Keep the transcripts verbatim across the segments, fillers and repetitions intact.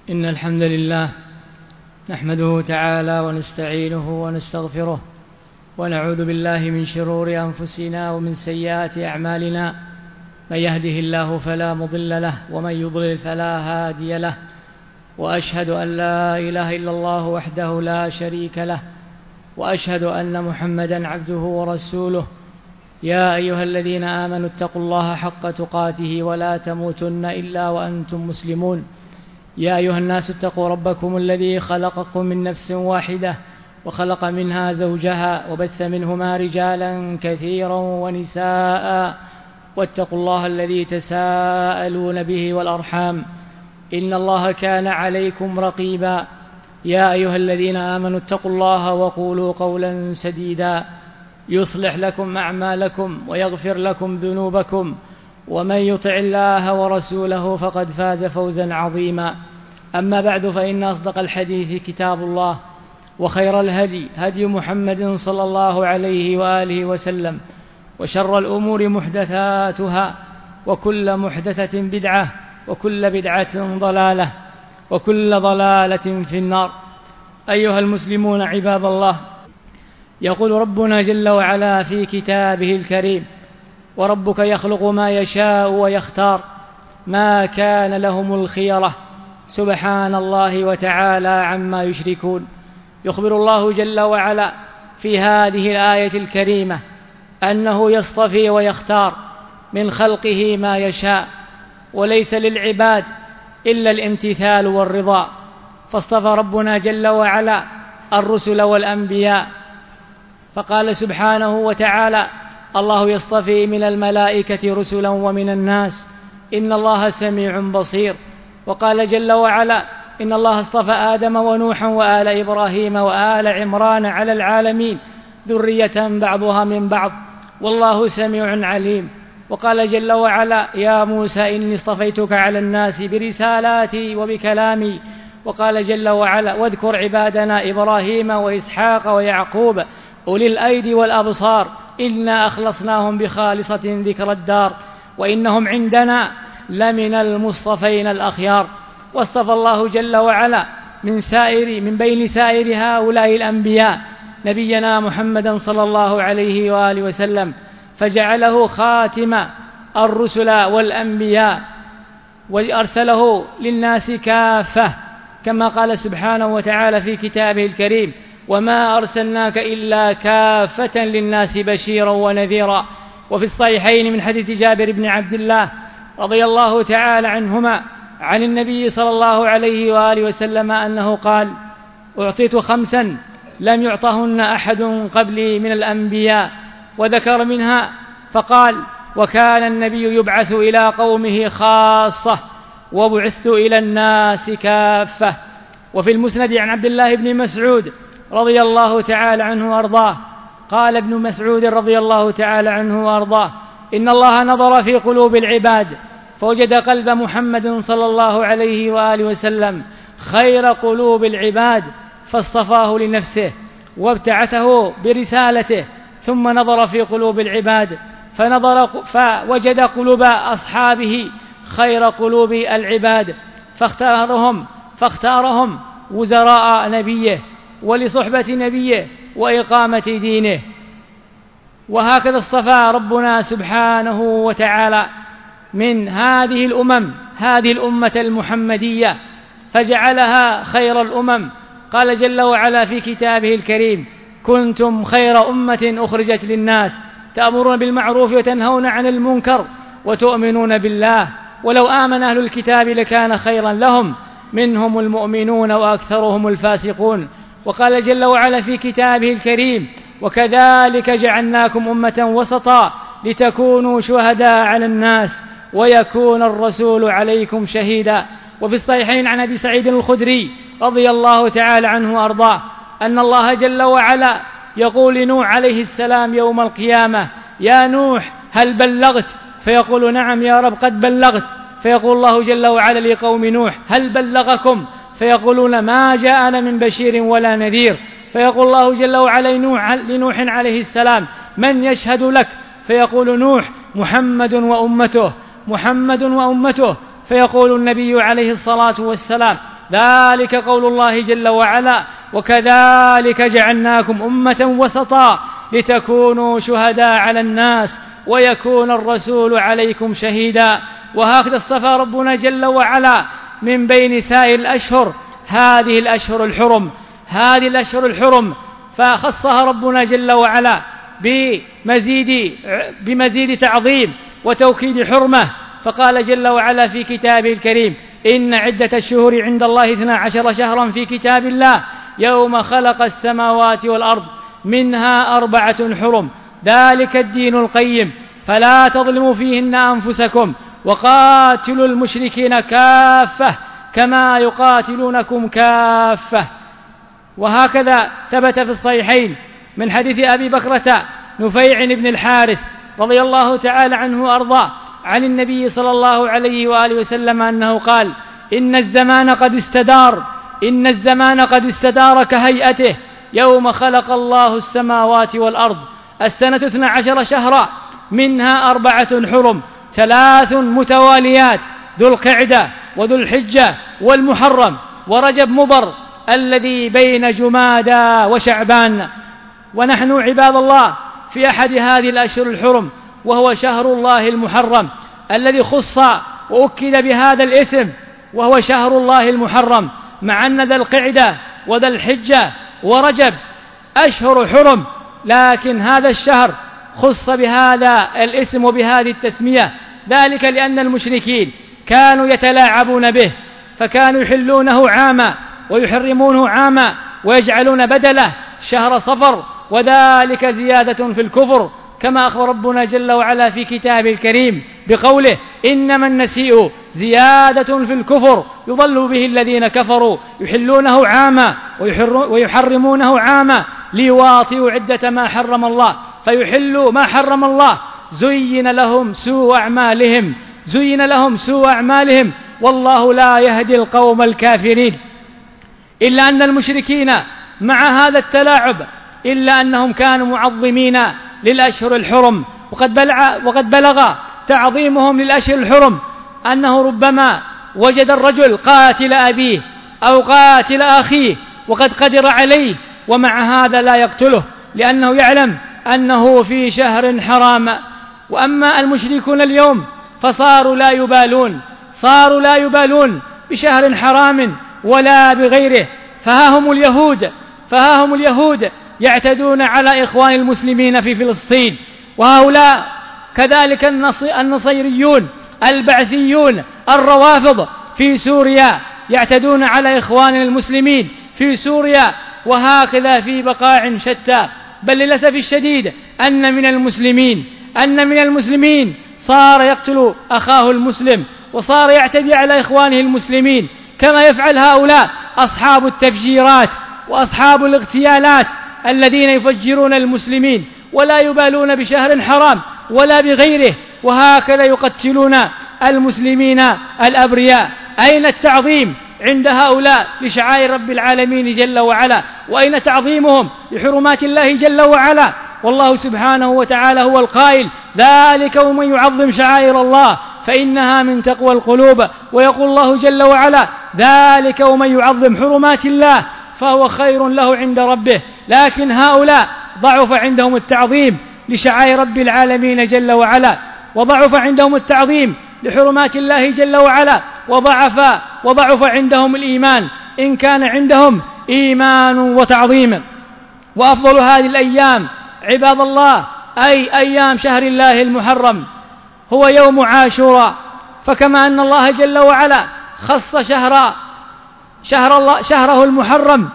إن الحمد لله نحمده تعالى ونستعينه ونستغفره ونعوذ بالله من شرور أنفسنا ومن سيئات أعمالنا. من يهده الله فلا مضل له ومن يضلل فلا هادي له، وأشهد أن لا إله إلا الله وحده لا شريك له، وأشهد أن محمدا عبده ورسوله. يا أيها الذين آمنوا اتقوا الله حق تقاته ولا تموتن إلا وأنتم مسلمون. يا أيها الناس اتقوا ربكم الذي خلقكم من نفس واحدة وخلق منها زوجها وبث منهما رجالا كثيرا ونساء، واتقوا الله الذي تساءلون به والأرحام إن الله كان عليكم رقيبا. يا أيها الذين آمنوا اتقوا الله وقولوا قولا سديدا يصلح لكم أعمالكم ويغفر لكم ذنوبكم، ومن يطع الله ورسوله فقد فاز فوزا عظيما. أما بعد، فإن أصدق الحديث كتاب الله، وخير الهدي هدي محمد صلى الله عليه وآله وسلم، وشر الأمور محدثاتها، وكل محدثة بدعة، وكل بدعة ضلالة، وكل ضلالة في النار. أيها المسلمون عباد الله، يقول ربنا جل وعلا في كتابه الكريم: وربك يخلق ما يشاء ويختار ما كان لهم الخيرة سبحان الله وتعالى عما يشركون. يخبر الله جل وعلا في هذه الآية الكريمة أنه يصطفي ويختار من خلقه ما يشاء، وليس للعباد إلا الامتثال والرضا. فاصطفى ربنا جل وعلا الرسل والأنبياء، فقال سبحانه وتعالى: الله يصطفي من الملائكة رسلا ومن الناس إن الله سميع بصير. وقال جل وعلا: إن الله اصطفى آدم ونوحا وآل إبراهيم وآل عمران على العالمين ذرية بعضها من بعض والله سميع عليم. وقال جل وعلا: يا موسى إني اصطفيتك على الناس برسالاتي وبكلامي. وقال جل وعلا: واذكر عبادنا إبراهيم وإسحاق ويعقوب أولي الأيدي والأبصار إنا أخلصناهم بخالصة ذكر الدار وإنهم عندنا لمن المصطفين الأخيار. واصطفى الله جل وعلا من سائر من بين سائر هؤلاء الأنبياء نبينا محمدا صلى الله عليه وآله وسلم، فجعله خاتم الرسل والأنبياء، وأرسله للناس كافة، كما قال سبحانه وتعالى في كتابه الكريم: وما أرسلناك إلا كافة للناس بشيرا ونذيرا. وفي الصحيحين من حديث جابر بن عبد الله رضي الله تعالى عنهما عن النبي صلى الله عليه وآله وسلم أنه قال: أعطيت خمسا لم يعطهن أحد قبلي من الأنبياء، وذكر منها فقال: وكان النبي يبعث إلى قومه خاصة وبعثت إلى الناس كافة. وفي المسند عن عبد الله بن مسعود رضي الله تعالى عنه وأرضاه قال ابن مسعود رضي الله تعالى عنه وأرضاه: إن الله نظر في قلوب العباد فوجد قلب محمد صلى الله عليه وآله وسلم خير قلوب العباد فاصطفاه لنفسه وابتعثه برسالته، ثم نظر في قلوب العباد فنظر فوجد قلوب أصحابه خير قلوب العباد فاختارهم فاختارهم وزراء نبيه ولصحبة نبيه وإقامة دينه. وهكذا اصطفى ربنا سبحانه وتعالى من هذه الأمم هذه الأمة المحمدية فجعلها خير الأمم. قال جل وعلا في كتابه الكريم: كنتم خير أمة أخرجت للناس تأمرون بالمعروف وتنهون عن المنكر وتؤمنون بالله ولو آمن أهل الكتاب لكان خيرا لهم منهم المؤمنون وأكثرهم الفاسقون. وقال جل وعلا في كتابه الكريم: وكذلك جعلناكم أمة وسطا لتكونوا شهداء على الناس ويكون الرسول عليكم شهيدا. وفي الصحيحين عن أبي سعيد الخدري رضي الله تعالى عنه وأرضاه أن الله جل وعلا يقول لنوح عليه السلام يوم القيامة: يا نوح هل بلغت؟ فيقول: نعم يا رب قد بلغت. فيقول الله جل وعلا لقوم نوح: هل بلغكم؟ فيقولون: ما جاءنا من بشير ولا نذير. فيقول الله جل وعلا لنوح عليه السلام: من يشهد لك؟ فيقول نوح: محمد وأمته محمد وأمته. فيقول النبي عليه الصلاة والسلام: ذلك قول الله جل وعلا: وكذلك جعلناكم أمة وسطا لتكونوا شهداء على الناس ويكون الرسول عليكم شهيدا. وهكذا اصطفى ربنا جل وعلا من بين سائر الأشهر هذه الأشهر الحرم هذه الأشهر الحرم فخصها ربنا جل وعلا بمزيد, بمزيد تعظيم وتوكيد حرمة، فقال جل وعلا في كتابه الكريم: إن عدة الشهور عند الله اثنا عشر شهرا في كتاب الله يوم خلق السماوات والأرض منها أربعة حرم ذلك الدين القيم فلا تظلموا فيهن أنفسكم وقاتلوا المشركين كافة كما يقاتلونكم كافة. وهكذا ثبت في الصحيحين من حديث أبي بكرة نفيع بن الحارث رضي الله تعالى عنه وأرضاه عن النبي صلى الله عليه وآله وسلم أنه قال: إن الزمان قد استدار إن الزمان قد استدار كهيئته يوم خلق الله السماوات والأرض السنة اثنا عشر شهرا منها أربعة حرم ثلاث متواليات: ذو القعدة وذو الحجة والمحرم ورجب مضر الذي بين جمادى وشعبان. ونحن عباد الله في أحد هذه الأشهر الحرم، وهو شهر الله المحرم الذي خص وأكد بهذا الاسم، وهو شهر الله المحرم، مع أن ذا القعدة وذا الحجة ورجب أشهر حرم، لكن هذا الشهر خص بهذا الاسم وبهذه التسمية، ذلك لأن المشركين كانوا يتلاعبون به، فكانوا يحلونه عاما ويحرمونه عاما ويجعلون بدله شهر صفر، وذلك زيادة في الكفر، كما أخبر ربنا جل وعلا في كتابه الكريم بقوله: إنما النسيء زيادة في الكفر يضل به الذين كفروا يحلونه عاما ويحرمونه عاما ليواطئوا عدة ما حرم الله فيحلوا ما حرم الله. زين لهم سوء أعمالهم زين لهم سوء أعمالهم والله لا يهدي القوم الكافرين. إلا أن المشركين مع هذا التلاعب إلا أنهم كانوا معظمين للأشهر الحرم، وقد بلغ, وقد بلغ تعظيمهم للأشهر الحرم أنه ربما وجد الرجل قاتل أبيه أو قاتل أخيه وقد قدر عليه، ومع هذا لا يقتله لأنه يعلم أنه في شهر حرام. وأما المشركون اليوم فصاروا لا يبالون صاروا لا يبالون بشهر حرام ولا بغيره، فها هم اليهود فها هم اليهود يعتدون على إخوان المسلمين في فلسطين، وهؤلاء كذلك النصيريون البعثيون الروافض في سوريا يعتدون على إخوان المسلمين في سوريا، وهكذا في بقاع شتى. بل للأسف الشديد أن من المسلمين أن من المسلمين صار يقتل أخاه المسلم وصار يعتدي على إخوانه المسلمين، كما يفعل هؤلاء أصحاب التفجيرات وأصحاب الاغتيالات الذين يفجرون المسلمين ولا يبالون بشهر حرام ولا بغيره، وهكذا يقتلون المسلمين الأبرياء. أين التعظيم عند هؤلاء لشعائر رب العالمين جل وعلا؟ وأين تعظيمهم لحرمات الله جل وعلا؟ والله سبحانه وتعالى هو القائل: ذلك ومن يعظم شعائر الله فإنها من تقوى القلوب. ويقول الله جل وعلا: ذلك ومن يعظم حرمات الله فهو خير له عند ربه. لكن هؤلاء ضعف عندهم التعظيم لشعائر رب العالمين جل وعلا، وضعف عندهم التعظيم لحرمات الله جل وعلا، وضعف وضعف عندهم الإيمان إن كان عندهم إيمان وتعظيم. وأفضل هذه الأيام عباد الله أي أيام شهر الله المحرم هو يوم عاشوراء، فكما أن الله جل وعلا خص شهر شهر الله شهره المحرم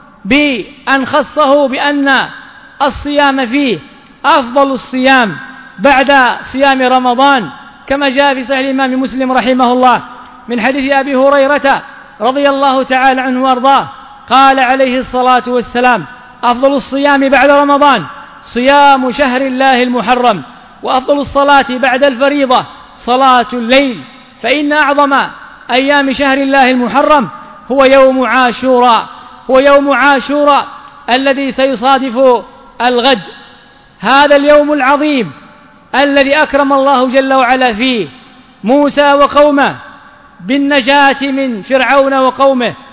بأن خصه بأن الصيام فيه أفضل الصيام بعد صيام رمضان، كما جاء في صحيح الإمام مسلم رحمه الله من حديث أبي هريرة رضي الله تعالى عنه وأرضاه قال عليه الصلاة والسلام: أفضل الصيام بعد رمضان صيام شهر الله المحرم، وأفضل الصلاة بعد الفريضة صلاة الليل، فإن أعظم أيام شهر الله المحرم هو يوم عاشوراء هو يوم عاشوراء الذي سيصادف الغد، هذا اليوم العظيم الذي أكرم الله جل وعلا فيه موسى وقومه بالنجاة من فرعون وقومه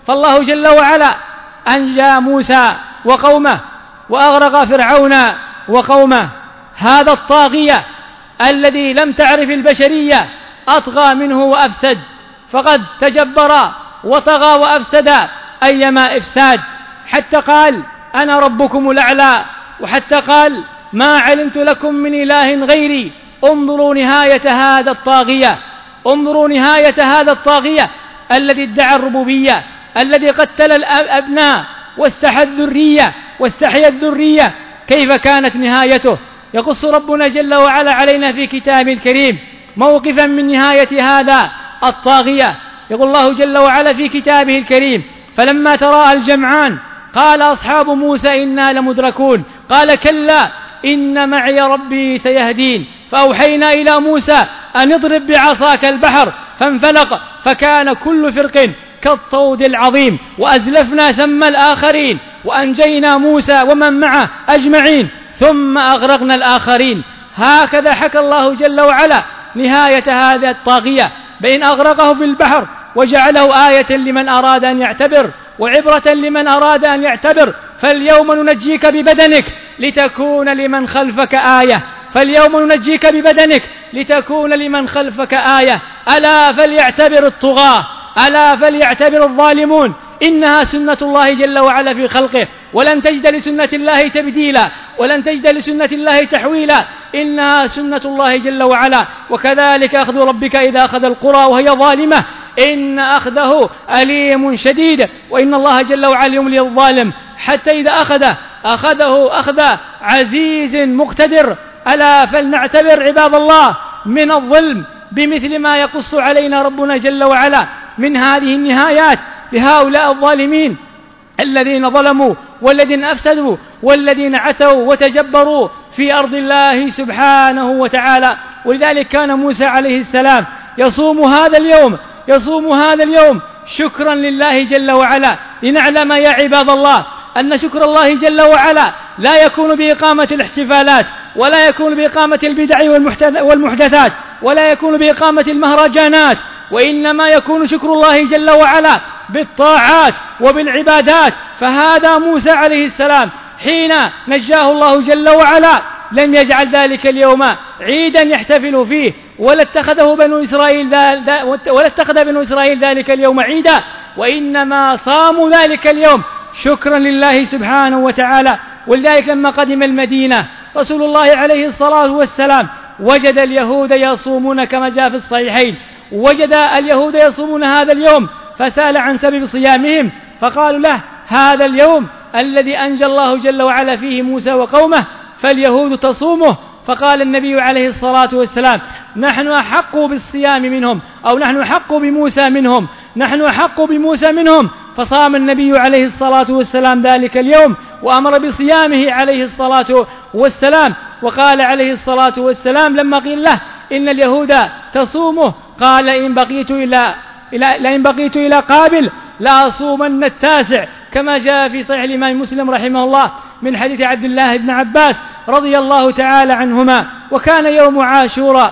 فالله جل وعلا أنجى موسى وقومه وأغرق فرعون وقومه. هذا الطاغية الذي لم تعرف البشرية أطغى منه وأفسد، فقد تجبر وطغى وأفسد أيما إفساد، حتى قال أنا ربكم الأعلى، وحتى قال ما علمت لكم من إله غيري. انظروا نهاية هذا الطاغية، انظروا نهاية هذا الطاغية الذي ادعى الربوبية، الذي قتل الأبناء واستحى الذرية واستحيا الذرية، كيف كانت نهايته؟ يقص ربنا جل وعلا علينا في كتابه الكريم موقفا من نهاية هذا الطاغية. يقول الله جل وعلا في كتابه الكريم فلما تراءى الجمعان قال أصحاب موسى إنا لمدركون قال كلا إن معي ربي سيهدين فأوحينا إلى موسى أن اضرب بعصاك البحر فانفلق فكان كل فرق كالطود العظيم وأزلفنا ثم الآخرين وأنجينا موسى ومن معه أجمعين ثم أغرقنا الآخرين. هكذا حكى الله جل وعلا نهاية هذا الطاغية، بين أغرقه في البحر وجعله آية لمن أراد أن يعتبر وعبرة لمن أراد أن يعتبر. فاليوم ننجيك ببدنك لتكون لمن خلفك آية، فاليوم ننجيك ببدنك لتكون لمن خلفك آية. ألا فليعتبر الطغاة، ألا فليعتبر الظالمون، إنها سنة الله جل وعلا في خلقه، ولن تجد لسنة الله تبديلا، ولن تجد لسنة الله تحويلا، إنها سنة الله جل وعلا. وكذلك أخذ ربك إذا أخذ القرى وهي ظالمة إن أخذه أليم شديد، وإن الله جل وعلا يملي الظالم حتى إذا أخذه أخذه أخذ عزيز مقتدر. ألا فلنعتبر عباد الله من الظلم بمثل ما يقص علينا ربنا جل وعلا من هذه النهايات لهؤلاء الظالمين الذين ظلموا والذين أفسدوا والذين عتوا وتجبروا في أرض الله سبحانه وتعالى. ولذلك كان موسى عليه السلام يصوم هذا اليوم يصوم هذا اليوم شكرا لله جل وعلا. لنعلم يا عباد الله أن شكر الله جل وعلا لا يكون بإقامة الاحتفالات، ولا يكون بإقامة البدع والمحدثات، ولا يكون بإقامة المهرجانات، وإنما يكون شكر الله جل وعلا بالطاعات وبالعبادات. فهذا موسى عليه السلام حين نجاه الله جل وعلا لم يجعل ذلك اليوم عيدا يحتفل فيه، ولا اتخذه بنو إسرائيل ولا اتخذ بنو إسرائيل ذلك اليوم عيدا، وإنما صاموا ذلك اليوم شكرا لله سبحانه وتعالى. ولذلك لما قدم المدينة رسول الله عليه الصلاة والسلام وجد اليهود يصومون كما جاء في الصحيحين، وجد اليهود يصومون هذا اليوم فسأل عن سبب صيامهم، فقالوا له هذا اليوم الذي أنجى الله جل وعلا فيه موسى وقومه فاليهود تصومه. فقال النبي عليه الصلاة والسلام نحن أحق بالصيام منهم، أو نحن أحق بموسى منهم، نحن أحق بموسى منهم. فصام النبي عليه الصلاة والسلام ذلك اليوم وأمر بصيامه عليه الصلاة والسلام. وقال عليه الصلاة والسلام لما قيل له إن اليهود تصومه قال إن بقيت إلى لئن بقيت إلى قابل لأصومن التاسع، كما جاء في صحيح الإمام مسلم رحمه الله من حديث عبد الله بن عباس رضي الله تعالى عنهما. وكان يوم عاشوراء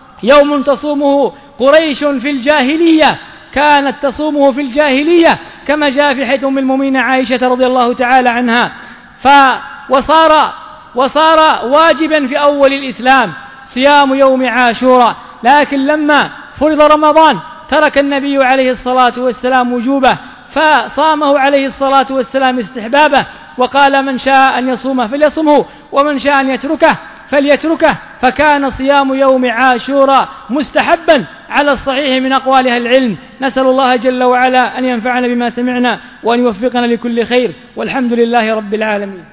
يوم تصومه قريش في الجاهلية، كانت تصومه في الجاهلية كما جاء في حديث أم المؤمنين عائشة رضي الله تعالى عنها. وصار وصار واجبا في أول الإسلام صيام يوم عاشوراء، لكن لما فرض رمضان ترك النبي عليه الصلاة والسلام وجوبه فصامه عليه الصلاة والسلام استحبابه، وقال من شاء أن يصومه فليصمه ومن شاء أن يتركه فليتركه. فكان صيام يوم عاشوراء مستحبا على الصحيح من أقوال أهل العلم. نسأل الله جل وعلا أن ينفعنا بما سمعنا وأن يوفقنا لكل خير، والحمد لله رب العالمين.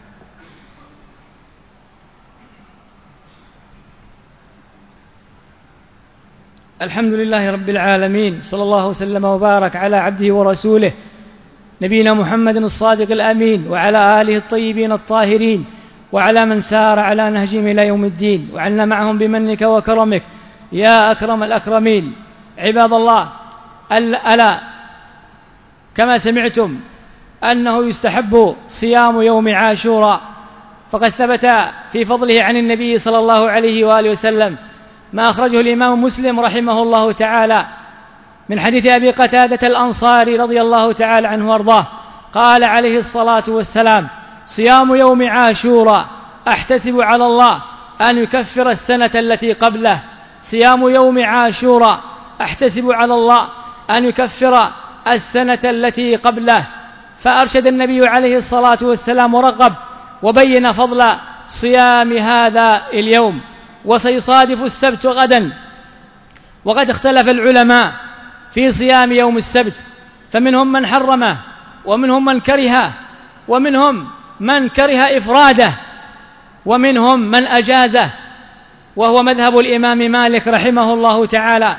الحمد لله رب العالمين، صلى الله وسلم وبارك على عبده ورسوله نبينا محمد الصادق الأمين وعلى آله الطيبين الطاهرين وعلى من سار على نهجهم إلى يوم الدين، وعنا معهم بمنك وكرمك يا أكرم الأكرمين. عباد الله، ألا كما سمعتم أنه يستحب صيام يوم عاشوراء، فقد ثبت في فضله عن النبي صلى الله عليه وآله وسلم ما أخرجه الإمام مسلم رحمه الله تعالى من حديث أبي قتادة الأنصاري رضي الله تعالى عنه وارضاه قال عليه الصلاة والسلام: صيام يوم عاشوراء أحتسب على الله أن يكفر السنة التي قبله. صيام يوم عاشوراء أحتسب على الله أن يكفر السنة التي قبله. فأرشد النبي عليه الصلاة والسلام ورغب وبين فضل صيام هذا اليوم. وسيصادف السبت غدا، وقد اختلف العلماء في صيام يوم السبت، فمنهم من حرمه ومنهم من كرهه ومنهم من كره إفراده ومنهم من أجازه، وهو مذهب الإمام مالك رحمه الله تعالى.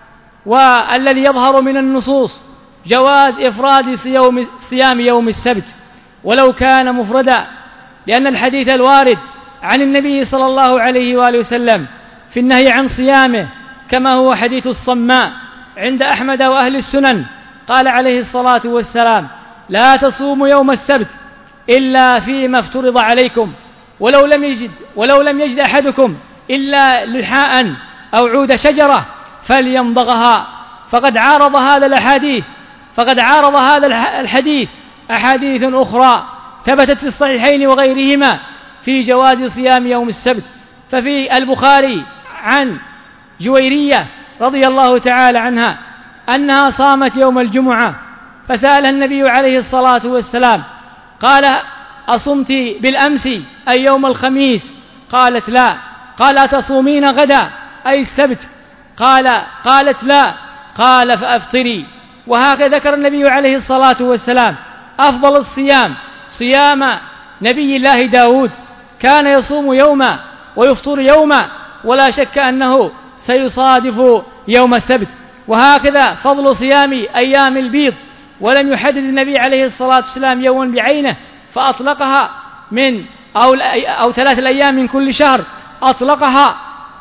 والذي يظهر من النصوص جواز إفراد صيام يوم السبت ولو كان مفردا، لأن الحديث الوارد عن النبي صلى الله عليه وآله وسلم في النهي عن صيامه كما هو حديث الصماء عند أحمد وأهل السنن، قال عليه الصلاة والسلام: لا تصوموا يوم السبت إلا فيما افترض عليكم، ولو لم يجد ولو لم يجد أحدكم إلا لحاء أو عود شجرة فليمضغها. فقد عارض هذا الحديث فقد عارض هذا الحديث أحاديث أخرى ثبتت في الصحيحين وغيرهما في جواز صيام يوم السبت. ففي البخاري عن جويرية رضي الله تعالى عنها أنها صامت يوم الجمعة، فسألها النبي عليه الصلاة والسلام قال: أصمت بالأمس أي يوم الخميس؟ قالت: لا. قال: أتصومين غدا أي السبت؟ قال قالت: لا. قال: فأفطري. وهكذا ذكر النبي عليه الصلاة والسلام أفضل الصيام صيام نبي الله داود، كان يصوم يوما ويفطر يوما، ولا شك أنه سيصادف يوم السبت. وهكذا فضل صيام أيام البيض، ولم يحدد النبي عليه الصلاة والسلام يوما بعينه فأطلقها من أو, أو ثلاثة الأيام من كل شهر أطلقها،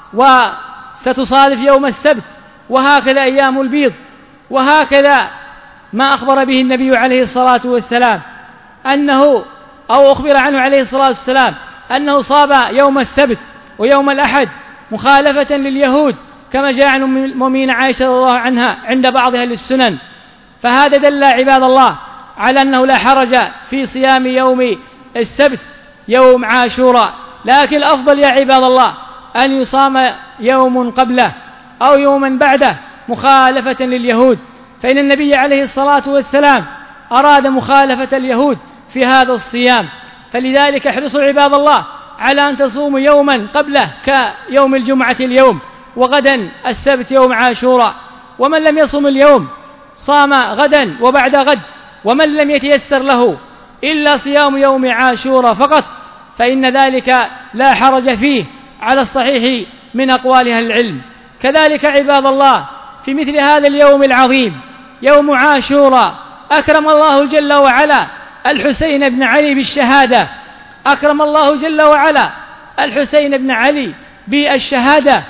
وستصادف يوم السبت. وهكذا أيام البيض، وهكذا ما أخبر به النبي عليه الصلاة والسلام أنه أو أخبر عنه عليه الصلاة والسلام أنه صاب يوم السبت ويوم الأحد مخالفة لليهود، كما جاء عن المؤمنين عائشة رضي الله عنها عند بعض أهل السنن. فهذا دل عباد الله على أنه لا حرج في صيام يوم السبت يوم عاشوراء، لكن الأفضل يا عباد الله أن يصام يوم قبله أو يوما بعده مخالفة لليهود، فإن النبي عليه الصلاة والسلام أراد مخالفة اليهود في هذا الصيام. فلذلك احرصوا عباد الله على أن تصوموا يوما قبله كيوم الجمعة اليوم، وغدا السبت يوم عاشوراء. ومن لم يصم اليوم صام غدا وبعد غد، ومن لم يتيسر له إلا صيام يوم عاشوراء فقط فإن ذلك لا حرج فيه على الصحيح من أقوال أهل العلم. كذلك عباد الله في مثل هذا اليوم العظيم يوم عاشوراء أكرم الله جل وعلا الحسين بن علي بالشهادة، أكرم الله جل وعلا الحسين بن علي بالشهادة،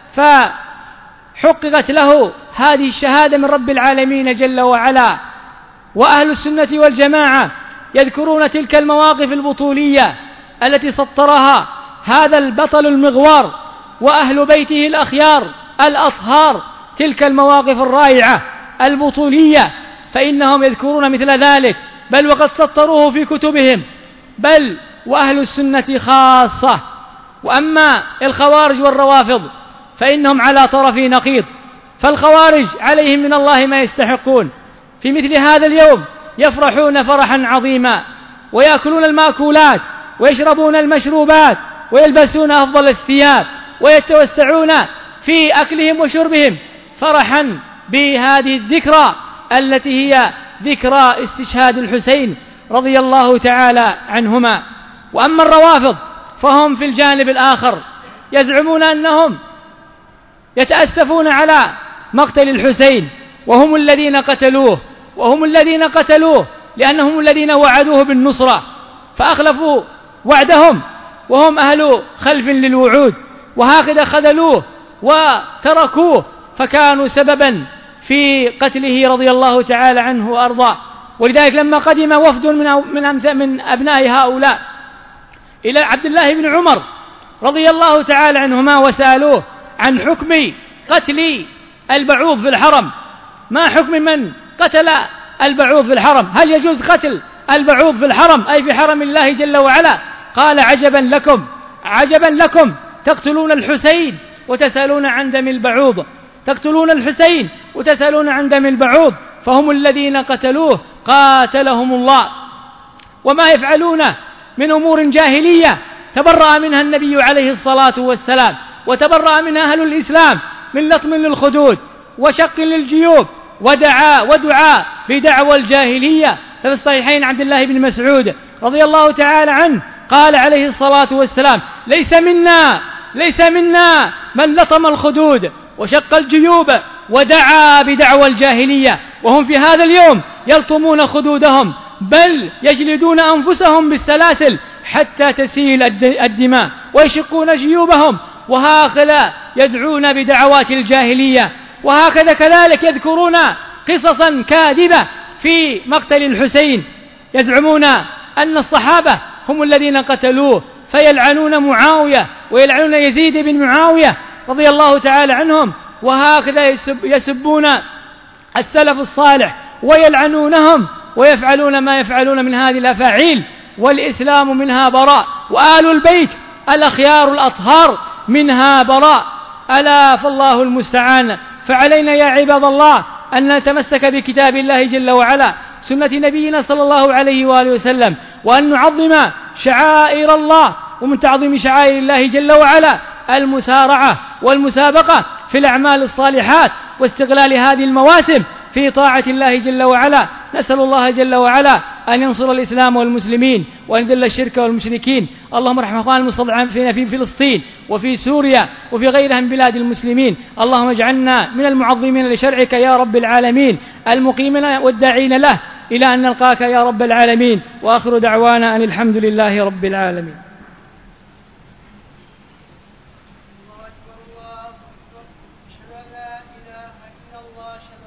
فحققت له هذه الشهادة من رب العالمين جل وعلا. وأهل السنة والجماعة يذكرون تلك المواقف البطولية التي سطرها هذا البطل المغوار وأهل بيته الأخيار الأطهار، تلك المواقف الرائعة البطولية، فإنهم يذكرون مثل ذلك، بل وقد سطروه في كتبهم، بل وأهل السنة خاصة. وأما الخوارج والروافض فإنهم على طرف نقيض، فالخوارج عليهم من الله ما يستحقون، في مثل هذا اليوم يفرحون فرحا عظيما، ويأكلون المأكولات ويشربون المشروبات ويلبسون أفضل الثياب ويتوسعون في أكلهم وشربهم فرحا بهذه الذكرى التي هي ذكرى استشهاد الحسين رضي الله تعالى عنهما. وأما الروافض فهم في الجانب الآخر يزعمون أنهم يتأسفون على مقتل الحسين، وهم الذين قتلوه وهم الذين قتلوه لأنهم الذين وعدوه بالنصرة فأخلفوا وعدهم، وهم أهل خلف للوعود، وهكذا خذلوه وتركوه فكانوا سببا في قتله رضي الله تعالى عنه وأرضاه. ولذلك لما قدم وفد من من أبناء هؤلاء إلى عبد الله بن عمر رضي الله تعالى عنهما وسألوه عن حكم قتل البعوض في الحرم، ما حكم من قتل البعوض في الحرم؟ هل يجوز قتل البعوض في الحرم أي في حرم الله جل وعلا؟ قال عجبا لكم عجبا لكم تقتلون الحسين وتسألون عن دم البعوض، تقتلون الحسين وتسألون عن دم البعوض، فهم الذين قتلوه قاتلهم الله. وما يفعلون من أمور جاهلية تبرأ منها النبي عليه الصلاة والسلام وتبرأ منها أهل الإسلام من لطم للخدود وشق للجيوب ودعاء ودعاء بدعوى الجاهلية. في الصحيحين عبد الله بن مسعود رضي الله تعالى عنه قال عليه الصلاة والسلام: ليس منا ليس منا من لطم الخدود وشق الجيوب ودعا بدعوى الجاهلية. وهم في هذا اليوم يلطمون خدودهم، بل يجلدون أنفسهم بالسلاسل حتى تسيل الدماء ويشقون جيوبهم، وهكذا يدعون بدعوات الجاهلية. وهكذا كذلك يذكرون قصصا كاذبة في مقتل الحسين، يزعمون أن الصحابة هم الذين قتلوه، فيلعنون معاوية ويلعنون يزيد بن معاوية رضي الله تعالى عنهم، وهكذا يسب يسبون السلف الصالح ويلعنونهم ويفعلون ما يفعلون من هذه الأفاعيل، والإسلام منها براء، وآل البيت الأخيار الأطهار منها براء. ألا فالله المستعان. فعلينا يا عباد الله أن نتمسك بكتاب الله جل وعلا، سنة نبينا صلى الله عليه وآله وسلم، وأن نعظم شعائر الله. ومن تعظيم شعائر الله جل وعلا المسارعة والمسابقة في الأعمال الصالحات واستغلال هذه المواسم في طاعة الله جل وعلا. نسأل الله جل وعلا أن ينصر الإسلام والمسلمين وأن يذل الشرك والمشركين. اللهم ارحم اخواننا المستضعفين في فلسطين وفي سوريا وفي غيرها من بلاد المسلمين. اللهم اجعلنا من المعظمين لشرعك يا رب العالمين، المقيمين والداعين له، إلى أن نلقاك يا رب العالمين. وآخر دعوانا أن الحمد لله رب العالمين.